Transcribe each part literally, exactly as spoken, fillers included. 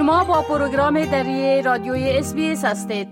شما با پروگرام دری رادیوی اس بی اس هستید.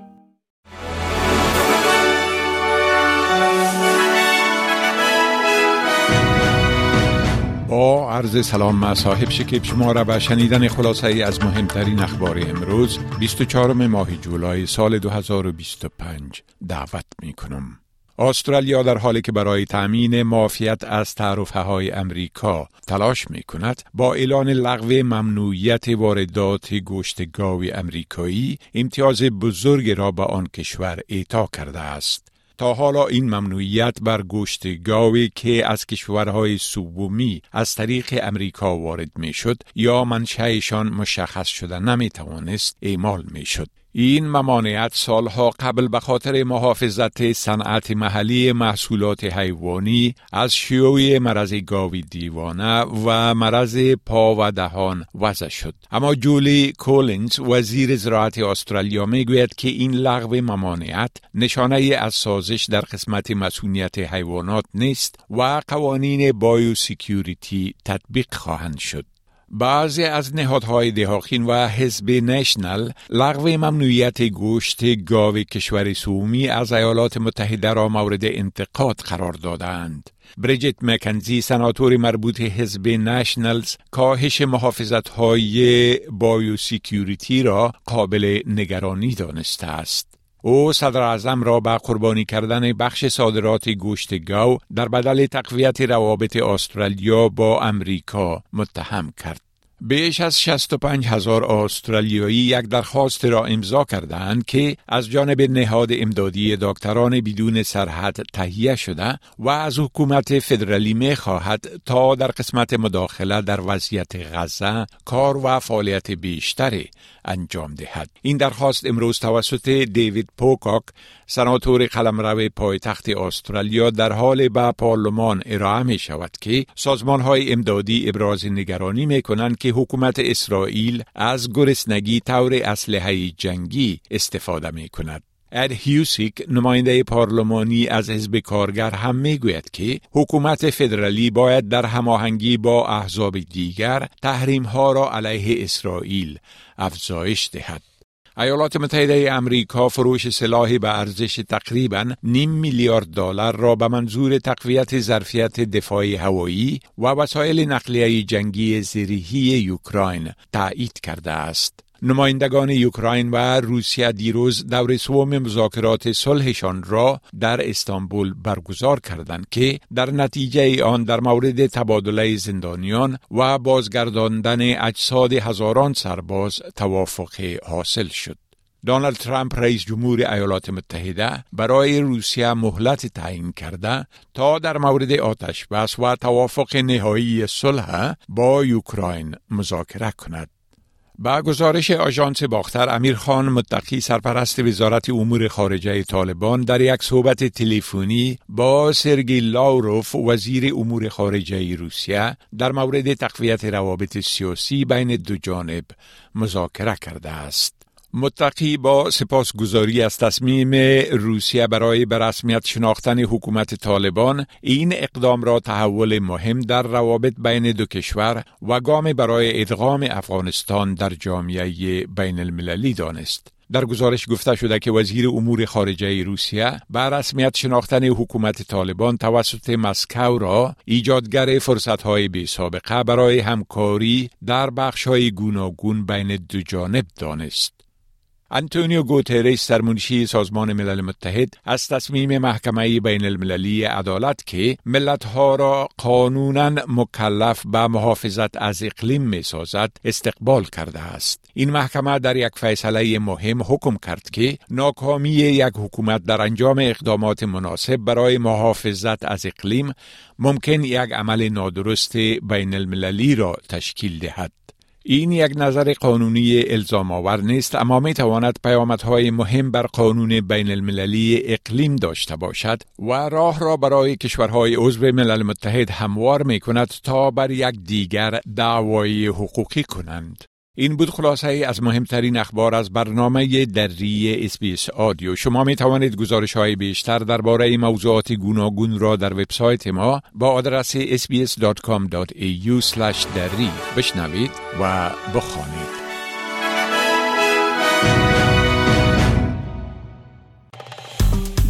با عرض سلام صاحب شکیب شما را به شنیدن خلاصه ای از مهمترین اخبار امروز بیست و چهارم ماه جولای سال دو هزار و بیست و پنج دعوت می کنم. استرالیا در حالی که برای تأمین معافیت از تعرفه های امریکا تلاش می کند، با اعلان لغو ممنوعیت واردات گوشت گاو امریکایی امتیاز بزرگ را به آن کشور اعطا کرده است. تا حالا این ممنوعیت بر گوشت گاوی که از کشورهای سومی از طریق امریکا وارد می شد یا منشأشان مشخص شده نمی توانست اعمال می شد. این ممانعت سالها قبل به خاطر محافظت صنعت محلی محصولات حیوانی از شیوع مرض گاوی دیوانه و مرض پا و دهان وضع شد. اما جولی کولینز وزیر زراعت استرالیا میگوید که این لغو ممانعت نشانه از سازش در قسمت مسئولیت حیوانات نیست و قوانین بایوسیکیوریتی تطبیق خواهند شد. بعضی از نهادهای دهاقین و حزب نشنل لغو ممنوعیت گوشت گاو کشور سومی از ایالات متحده را مورد انتقاد قرار دادند. بریجیت مکنزی سناتور مربوط حزب نشنلز کاهش محافظت‌های بایوسیکیوریتی را قابل نگرانی دانسته است. او صدر اعظم را به قربانی کردن بخش صادرات گوشت گاو در بدل تقویت روابط استرالیا با امریکا متهم کرد. بیش از شصت و پنج هزار استرالیایی یک درخواست را امضا کردند که از جانب نهاد امدادی دکتران بدون سرحد تهیه شده و از حکومت فدرالی می خواهد تا در قسمت مداخله در وضعیت غزه کار و فعالیت بیشتری انجام دهد. این درخواست امروز توسط دیوید پوکاک سناتور قلمرو پایتخت استرالیا در حال به پارلمان ارائه می شود که سازمان‌های امدادی ابراز نگرانی می کنند که حکومت اسرائیل از گرسنگی طور اسلحه جنگی استفاده می کند. اد هیوسیک نماینده پارلمانی از حزب کارگر هم میگوید که حکومت فدرالی باید در هماهنگی با احزاب دیگر تحریم‌ها را علیه اسرائیل افزایش دهد. ایالات متحده امریکا فروش سلاحی به ارزش تقریباً نیم میلیارد دلار را به منظور تقویت ظرفیت دفاعی هوایی و وسایل نقلیه جنگی زیرهی اوکراین تایید کرده است. نمایندگان اوکراین و روسیه دیروز دور سوم مذاکرات صلحشان را در استانبول برگزار کردند که در نتیجه آن در مورد تبادله زندانیان و بازگرداندن اجساد هزاران سرباز توافق حاصل شد. دونالد ترامپ رئیس جمهور ایالات متحده برای روسیه مهلت تعیین کرده تا در مورد آتش بس و توافق نهایی صلح با اوکراین مذاکره کند. با گزارش آژانس باختر، امیر خان متقی سرپرست وزارت امور خارجه طالبان در یک صحبت تلفنی با سرگئی لاوروف وزیر امور خارجه روسیه در مورد تقویت روابط سیاسی بین دو جانب مذاکره کرده است. متقی با سپاسگزاری از تصمیم روسیه برای به رسمیت شناختن حکومت طالبان این اقدام را تحول مهم در روابط بین دو کشور و گام برای ادغام افغانستان در جامعه بین المللی دانست. در گزارش گفته شده که وزیر امور خارجه روسیه به رسمیت شناختن حکومت طالبان توسط مسکو را ایجادگر فرصت‌های بی‌سابقه برای همکاری در بخش‌های گوناگون بین دو جانب دانست. آنتونیو گوترش سرمنشی سازمان ملل متحد از تصمیم محکمه بین المللی عدالت که ملت‌ها را قانوناً مکلف به محافظت از اقلیم می‌سازد استقبال کرده است. این محکمه در یک فیصله مهم حکم کرد که ناکامی یک حکومت در انجام اقدامات مناسب برای محافظت از اقلیم ممکن یک عمل نادرست بین المللی را تشکیل دهد. این یک نظر قانونی الزام آور نیست، اما می تواند پیامدهای مهم بر قانون بین المللی اقلیم داشته باشد و راه را برای کشورهای عضو ملل متحد هموار می کند تا بر یک دیگر دعوای حقوقی کنند. این بود خلاصه از مهمترین اخبار از برنامه دری اس بی اس آدیو. شما می توانید گزارش های بیشتر درباره موضوعات گوناگون را در وبسایت ما با آدرس اس بی اس دات کام دات ای یو اسلش دری بشنوید و بخوانید.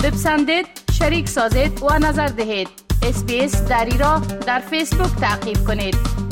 بپسندید، شریک سازید و نظر دهید. اسپیس دری را در فیسبوک تعقیب کنید.